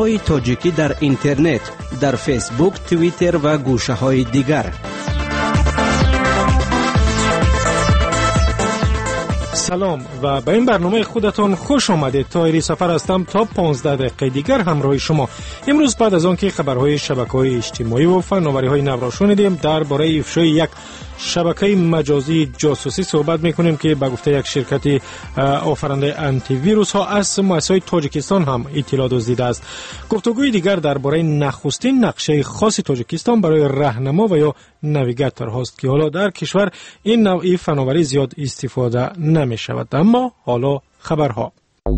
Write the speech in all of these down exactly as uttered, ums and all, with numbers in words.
های تاجیکی در اینترنت، در فیسبوک، توییتر و گوشه های دیگر. سلام و به این برنامه خودتان خوش آمدید. طاهری سفر هستم تا پانزده دقیقه دیگر همراه شما. امروز بعد از آن که خبرهای شبکه‌های اجتماعی و فناوری‌های نو را شنیدیم، درباره افشای یک شبکه مجازی جاسوسی صحبت می‌کنیم که به گفته یک شرکت آفریننده آنتی ویروس ها از مؤسسه تاجیکستان هم اطلاع دزدیده است. گفتگوی دیگر درباره نخستین نقشه خاص تاجیکستان برای راهنما و یا نویگاتور هاست که حالا در کشور این نوعی فناوری زیاد استفاده نمی شود. اما حالا خبرها.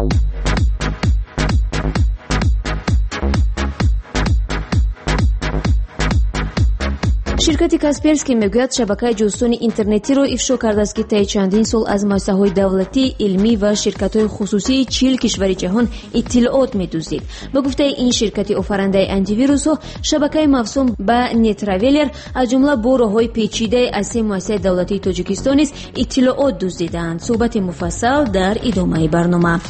شرکت کاسپرسکی میگوید شبکه جاسوسی اینترنتی را افشا کرده است که طی چندین سال از مؤسسه‌های دولتی، علمی و شرکت‌های خصوصی چهل کشور جهان اطلاعات می‌دزدید. به گفته این شرکت آفریننده آنتی ویروس‌ها، شبکه موسوم به نتراولر از جمله با راه‌های پیچیده از سه مؤسسه دولتی تاجیکستان نیز اطلاعات دزدیدند. صحبت مفصل در ادامه برنامه.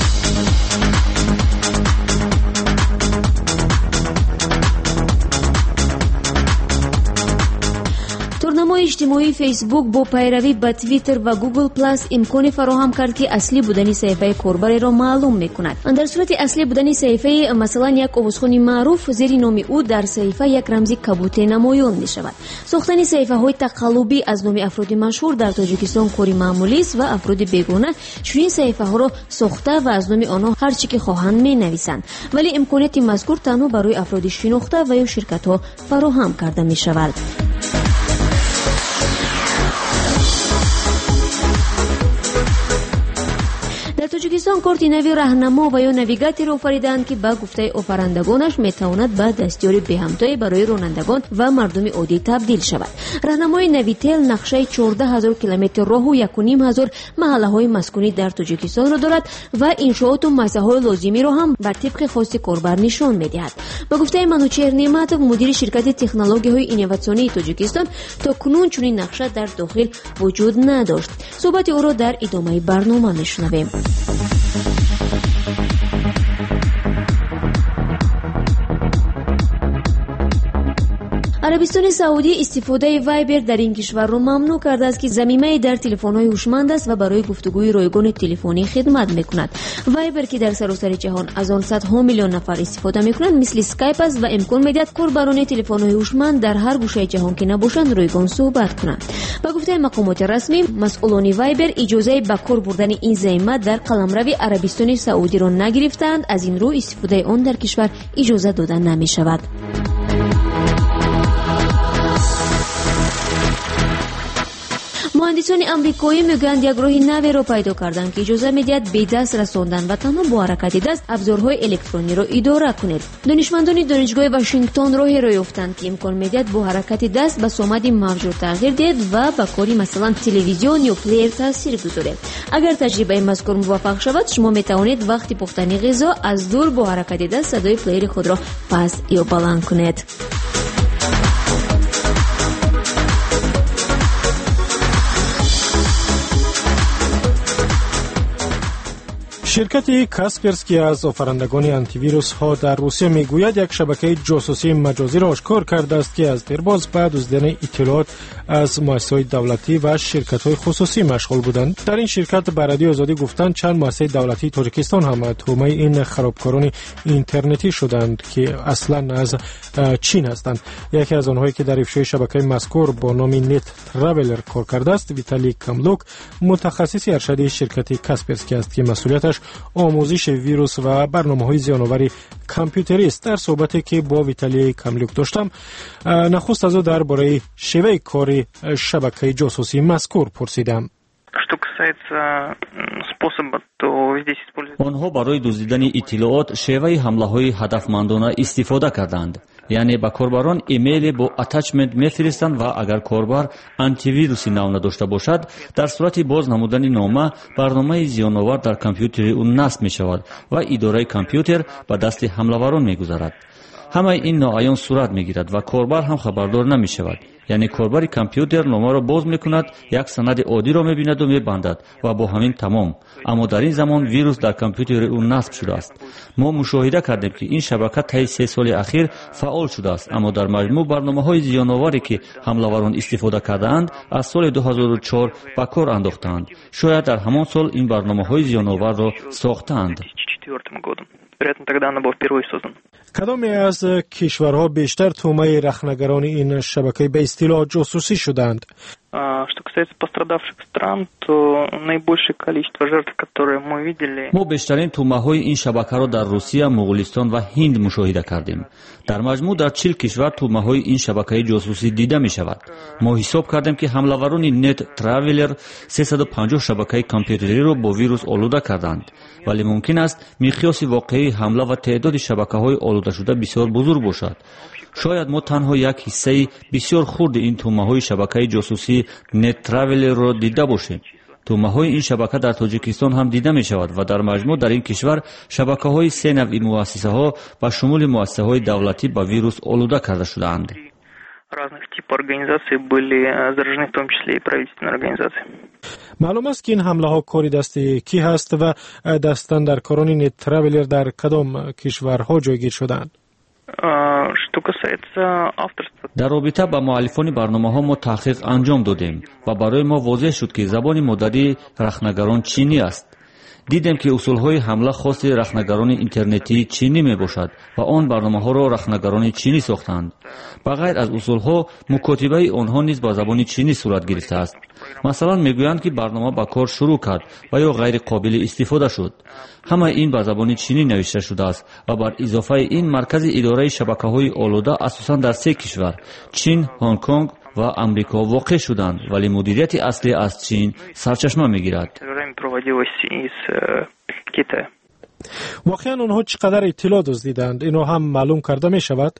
تورنمای اجتماعی فیسبوک با پیروی به توییتر و گوگل پلاس امکانی فراهم کرد که اصلی بودن صفحه کاربر را معلوم میکند. در صورت اصلی بودن صفحه، مثلا یک عضوخوان معروف، زیر نام او در صفحه یک رمز کبوتر نمایان می شود. ساختن صفحه های تقلبی از نام افراد مشهور در تاجیکستان کاری معمولی است و افراد بیگانه چنین صفحه ها را ساخته و از نام آنها هر چی که خواهند می نویسند، ولی امکانیت مذکور تنها برای افراد شناخته و یا شرکت ها فراهم کرده می شود. در تاجیکستان کارت نوی راهنما و یا نویگاتور آفریدند که با گفته آفرندگانش میتواند به دستیاری به‌همتایی برای رانندگان و مردم عادی تبدیل شود. راهنمای نویتل نقشه چهارده هزار کیلومتر راه و یک و نیم هزار محله‌های مسکونی در تاجیکستان را دارد و انشاءات و مسائل لازمی را هم بر طبق خواست کاربر نشان می‌دهد. با گفته منوچهر نعمتov، مدیر شرکت تکنولوژی‌های اینوواسیونی تاجیکستان، تا کنون چنین نقشه در داخل وجود نداشت. صحبت او را در ادامه برنامه میشنویم. عربستان سعودی استفاده وایبر در این کشور را ممنوع کرده است که ضمیمه در تلفن‌های هوشمند است و برای گفتگوی رایگان تلفنی خدمت می‌کند. وایبر که در سراسر جهان از آن صدها میلیون نفر استفاده می‌کنند، مثل اسکایپ است و امکان می‌دهد کاربران تلفن‌های هوشمند در هر گوشه جهان که نباشند رایگان صحبت کنند. با گفته مقامات رسمی، مسئولان وایبر اجازه به کار بردن این ضمیمه در قلمرو عربستان سعودی را نگرفتند. از این رو استفاده آن در کشور اجازه داده نمی‌شود. مهندسان آمریکایی میگویند یک راه نوی را پیدا کردند که اجازه میدهد به دست رساندن و تنها با حرکت دست ابزارهای الکترونی را اداره کنید. دانشمندان دانشگاه واشنگتن راهی را یافتند که امکان میدهد با حرکت دست به صمد موجود تغییر دهید و به کاری مثلا تلویزیون یا پلیر تاثیر گذارید. اگر تجربه مذکور موفق شود، شما میتوانید وقتی پختن غذا از دور با حرکت دست صدای پلیر خود را پست یا بلند کنید. شرکت کاسپرسکی از آفرندگان آنتی ویروس ها در روسیه میگوید یک شبکه جاسوسی مجازی را آشکار کرده است که از دیرباز به دزدیدن اطلاعات از مؤسسات دولتی و شرکت های خصوصی مشغول بودند. در این شرکت به رادیو آزادی گفتند چند مؤسسه دولتی تاجیکستان هم تهمه این خرابکاران اینترنتی شدند که اصلا از چین هستند. یکی از آنهایی که در افشای شبکه مذکور با نام نت تراولر کار کرده است، ویتالی کاملوک، متخصص ارشدی شرکت کاسپرسکی است که مسئولیتش آموزش ویروس و برنامه‌های زیان‌آور کامپیوتری است. در صحبتی که با ویتالی کاملوک داشتم، نخست از او درباره شیوه کار شبکه جاسوسی مذکور پرسیدم. آنها برای دزدیدن اطلاعات شیوه حمله‌های هدفمندانه استفاده کردند. یعنی به کاربران ایمیل با اتچمنت میفرستند و اگر کاربر آنتی ویروسی نو نداشته باشد، در صورت باز نمودن نامه، برنامه زیان‌آور در کامپیوتر او نصب می شود و اداره کامپیوتر به دست حمله‌وران می‌گذارد. همه این ناعیان صورت میگیرد و کاربر هم خبردار نمیشود. یعنی کاربر کامپیوتر نامه را باز میکند، یک سند عادی را میبیند و میبندد و با همین تمام. اما در این زمان ویروس در کامپیوتر او نصب شده است. ما مشاهده کردیم که این شبکه طی سه سال اخیر فعال شده است، اما در مجموع برنامه‌های زیان‌آوری که حمله‌وران استفاده کردند از سال دو هزار و چهار به کار انداختند. شاید در همان سال این برنامه‌های زیان‌آور را ساختند. کدامی از کشورها بیشتر تومه رخنگران این شبکه به اصطلاح جاسوسی شدند؟ Что касается пострадавших стран, то наибольшее количество жертв, которые мы видели. ما بیشترین تومه‌های این شبکه را در روسیه، مغولستان و هند مشاهده کردیم. در مجموع در چهل کشور تومه‌های این شبکه جاسوسی دیده می شود. ما حساب کردیم که حمله‌وران نت تراولر سیصد و پنجاه شبکه کامپیوتری را با ویروس آلوده کردند. ولی ممکن است مقیاس واقعی حمله و تعداد شبکه‌های آلوده شده بسیار بزرگ باشد. شاید ما تنها یک حصه بسیار خرد این تومه‌های شبکه جاسوسی نت تراولر را دیده باشیم. تومه‌های این شبکه در تاجیکستان هم دیده می شود و در مجموع در این کشور شبکه‌های سه نوع مؤسسه‌ها به شمول مؤسسه‌های دولتی با ویروس آلوده کرده شده‌اند. разных типов организаций были заражены, в том числе и правительственные организации. معلوم است که این حمله ها کاری دستی کی هست و دستاندرکاران نت تراولر در کدام کشورها جایگیر شدند؟ Что касается авторства. در رابطه با مؤلفان برنامه‌ها ما تحقیق انجام دادیم و برای ما واضح شد که زبان مادری رخنگران چینی است. دیدیم که اصولهای حمله خاص رخنگران اینترنتی چینی می باشد و آن برنامه‌ها را رخنگران چینی ساختند. بغیر از اصولها مکاتبه آنها نیز با زبان چینی صورت گرفته است. مثلا میگویند که برنامه با کار شروع کرد و یا غیر قابل استفاده شد. همه این با زبان چینی نوشته شده است و بر اضافه این مرکز اداره شبکه‌های آلوده اساساً در سه کشور چین، هنگ کنگ و امریکا واقع شدند، ولی مدیریت اصلی از چین سرچشمه میگیرد. واقعا آنها چقدر اطلاع دزدیدند اینو هم معلوم کرده می شود؟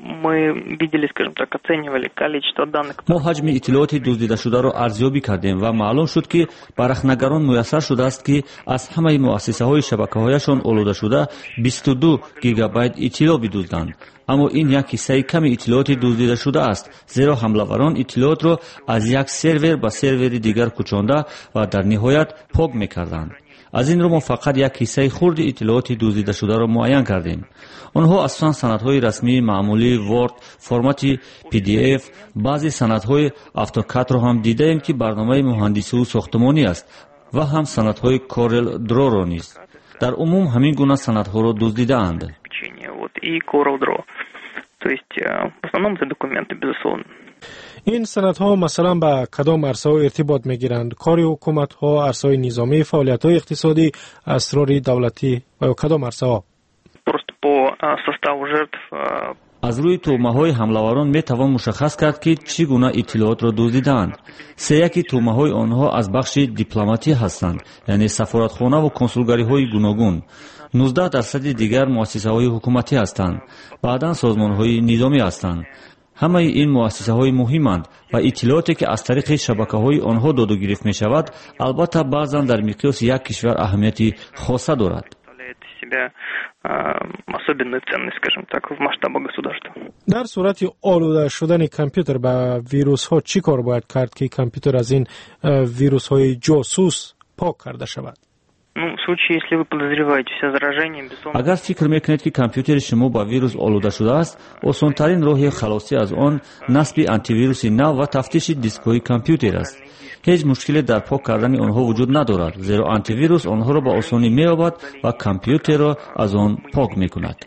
ما حجم اطلاعات دزدیده شده را ارزیابی کردیم و معلوم شد که بر رخنگران میسر شده است که از همه مؤسسه های شبکه هایشان آلوده شده بیست و دو گیگابایت اطلاع بدزدند. اما این یک حصه کم اطلاعات دزدیده شده است، زیرا حمله‌وران اطلاعات را از یک سرور به سرور دیگر کوچانده و در نهایت پاک می‌کردند. از این رو ما فقط یک حصه خرد اطلاعات دزدیده شده را معین کردیم. آنها اصلا سندهای رسمی معمولی ورد، فرمت پی دی اف، بعضی سندهای اتوکاد را هم دیدیم که برنامه مهندسی و ساختمانی است و هم سندهای کورل درو را نیز. در عموم همین گونه سندها را دزدیده اند. این سندها مثلا به کدام عرصه ها ارتباط میگیرند؟ کار حکومت ها، عرصه های نظامی، فعالیت های اقتصادی، اسرار دولتی و کدام عرصه ها؟ از روی تومه‌های حمله‌وران میتوان مشخص کرد که چگونه اطلاعات را دزدیدند. سه یکی تومه‌های آنها از بخش دیپلماتی هستند، یعنی سفارتخانه و کنسولگری‌های گوناگون. نوزده درصد دیگر مؤسسه‌های حکومتی هستند، بعداً سازمان‌های نظامی هستند. همه این مؤسسه‌های مهمند و اطلاعاتی که از طریق شبکه‌های آنها داد و گرفت می‌شود، البته بعضاً در مقیاس یک کشور اهمیتی خاصه دارد. در صورت آلوده شدن کامپیوتر با ویروس ها چی کار باید کرد که کامپیوتر از این ویروس های جاسوس پاک کرده شود؟ اگر فکر میکنید که کامپیوتر شما با ویروس آلوده شده است، آسان‌ترین راه خلاصی از آن نصب آنتی ویروس نو و تفتیش دیسک‌های کامپیوتر است. هیچ مشکلی در پاک کردن آنها وجود ندارد، زیرا آنتی ویروس آنها را با آسانی می‌یابد و کامپیوتر را از آن پاک می‌کند.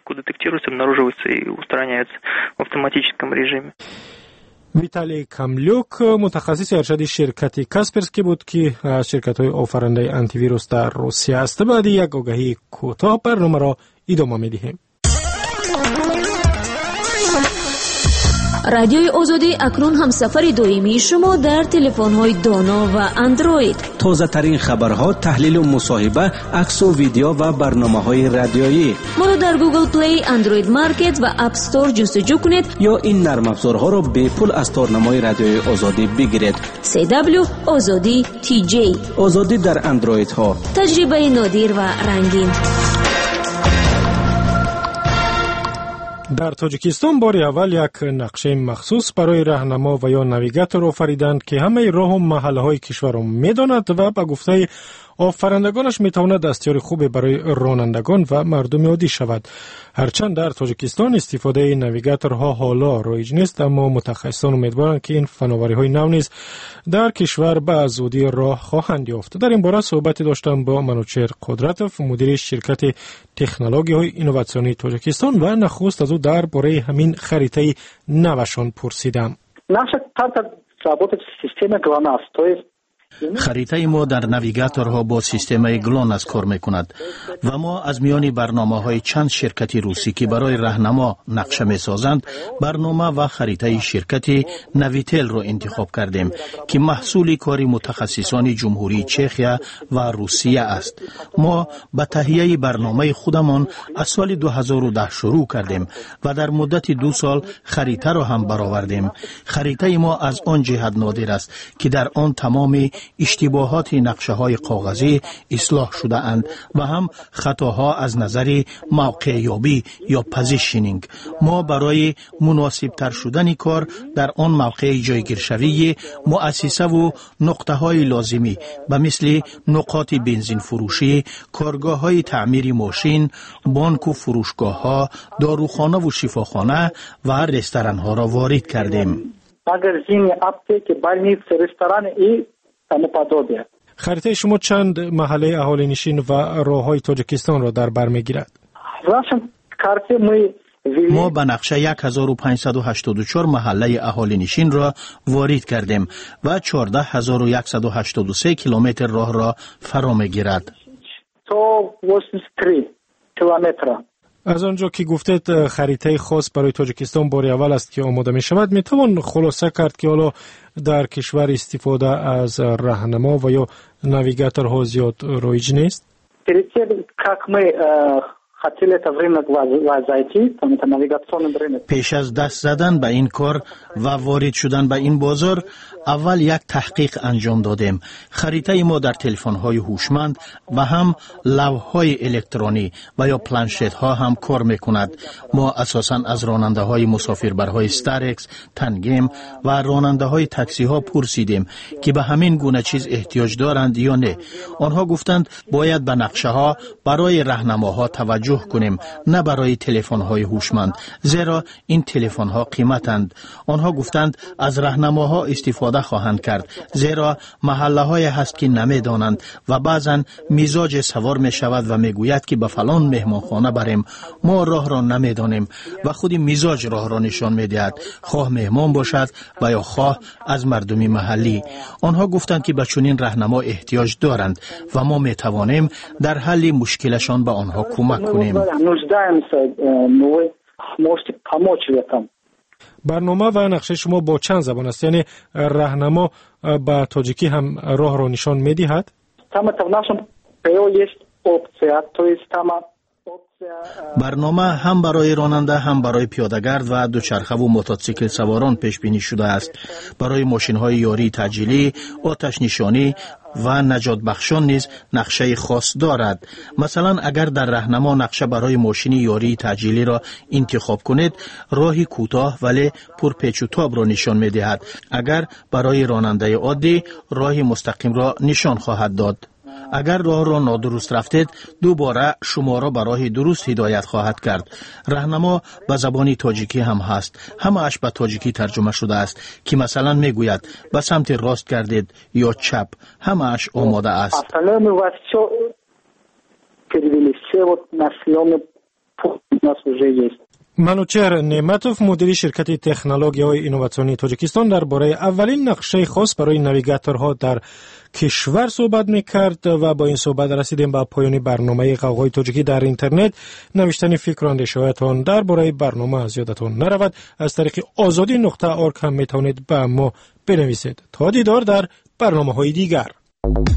ویتالی کاملیوک متخصص ارشد شرکت کاسپرسکی بود که شرکت های آفرینده آنتی ویروس در روسیه است. بعد یک آگهی کوتاه برنامه را ادامه می‌دهیم. رادیوی آزادی اکنون هم سفر دائمی شما در تلفن‌های دانا و اندروید. تازه ترین خبرها، تحلیل و مصاحبه، عکس و ویدیو و برنامه‌های رادیویی. ما را در گوگل پلی، اندروید مارکت و اپ استور جستجو کنید یا این نرم افزارها را به پول از تارنمای رادیوی آزادی بگیرید. سی دبلیو آزادی تی جی. آزادی در اندروید ها. تجربه نادر و رنگین. در تاجیکستان بار اول یک نقشه مخصوص برای راهنما و یا نویگاتور آفریدند که همه راه و محله‌های کشور را می‌داند و به گفته آفرندگانش می‌تواند دستیار خوبی برای رانندگان و مردم عادی شود. هرچند در تاجیکستان استفاده نویگاتورها حالا رایج نیست، اما متخصصان امیدوارند که این فناوری‌های نو نیز در کشور به زودی راه خواهند یافت. در این باره صحبت داشتم با منوچهر قدرتوف، مدیر شرکت تکنولوژی‌های اینوواسیونی تاجیکستان، و نخست از او درباره همین خریطه نوشان پرسیدم. Наша карта работает в системе ГЛОНАСС, то есть خریطه ما در نویگاتورها با سیستم گلوناس کار میکند و ما از میان برنامه های چند شرکت روسی که برای راهنما نقشه میسازند برنامه و خریطه شرکت نویتل را انتخاب کردیم که محصول کار متخصصان جمهوری چخیا و روسیه است. ما به تهیه برنامه خودمان از سال دو هزار و ده شروع کردیم و در مدت دو سال خریطه را هم برآوردیم. خریطه ما از آن جهت نادر است که در آن تمام اشتباهات نقشه های کاغذی اصلاح شده اند و هم خطاها از نظر موقع یابی یا پوزیشنینگ. ما برای مناسب تر شدن کار در آن موقع جایگیرشوی مؤسسه و نقطه های لازمی به مثل نقاط بنزین فروشی، کارگاه های تعمیر ماشین، بانک و فروشگاه ها، داروخانه و شفاخانه و رستوران ها را وارد کردیم. магазины, аптеки, больницы, рестораны и тому подобное. خریطه شما چند محله اهالی نشین و راههای تاجیکستان را در بر میگیرد؟ В нашем карте мы ما به نقشه هزار و پانصد و هشتاد و چهار محله اهالی نشین را وارد کردیم و چهارده هزار و صد و هشتاد و سه کیلومتر راه را فرا میگیرد. сто восемьдесят три километра. از آنجا که گفتید خریطه خاص برای تاجیکستان بار اول است که آماده می شود، می توان خلاصه کرد که حالا در کشور استفاده از راهنما و یا نویگاتورها زیاد رایج نیست؟ Перед тем, как мы хотели это в рынок зайти, там это навигационный рынок. پیش از دست زدن به این کار و وارد شدن به این بازار، اول یک تحقیق انجام دادیم. خریطه ما در تلفن‌های هوشمند و هم لوح‌های الکترونی و یا پلنشت‌ها هم کار می‌کند. ما اساساً از راننده‌های مسافربرهای استارکس، تنگیم و راننده‌های تاکسی‌ها پرسیدیم که به همین گونه چیز احتیاج دارند یا نه. آنها گفتند باید به نقشه‌ها برای راهنماها توجه کنیم، نه برای تلفن‌های هوشمند، زیرا این تلفن‌ها قیمتند. آنها گفتند از راهنماها استفاده خواهند کرد، زیرا محله های هست که نمیدانند و بعضا مزاج سوار می شود و می گوید که به فلان مهمانخانه بریم. ما راه را نمیدانیم و خود مزاج راه را نشان می دهد، خواه مهمان باشد و یا خواه از مردم محلی. آنها گفتند که به چنین راهنما احتیاج دارند و ما می توانیم در حل مشکلشان به آنها کمک کنیم. برنامه و نقشه شما با چند زبان است؟ یعنی راهنما با تاجیکی هم راه را نشان می‌دهد؟ برنامه هم برای راننده، هم برای پیاده‌گرد و دوچرخه و موتورسیکل سواران پیش بینی شده است. برای ماشین‌های یاری تجهیلی، آتش نشانی و نجات بخشان نیز نقشه خاص دارد. مثلا اگر در راهنما نقشه برای ماشین یاری تجهیلی را انتخاب کنید، راهی کوتاه ولی پر پیچ و تاب را نشان می‌دهد. اگر برای راننده عادی، راهی مستقیم را نشان خواهد داد. اگر راه را نادرست رفتید، دوباره شما را به راه درست هدایت خواهد کرد. راهنما به زبان تاجیکی هم هست. همه اش به تاجیکی ترجمه شده است که مثلا میگوید به سمت راست گردید یا چپ. همه اش آماده است. منوچهر نعمتوف، مدیر شرکت تکنولوژی‌های اینوواسیونی تاجیکستان، درباره اولین نقشه خاص برای نویگاتورها در کشور صحبت می‌کرد و با این صحبت رسیدیم به پایان برنامه غوغای تاجیکی در اینترنت. نوشتن فکر و اندیشه‌هایتان درباره برنامه از یادتان نرود. از طریق آزادی نقطه ارگ هم میتونید به ما بنویسید. تا دیدار در برنامه‌های دیگر.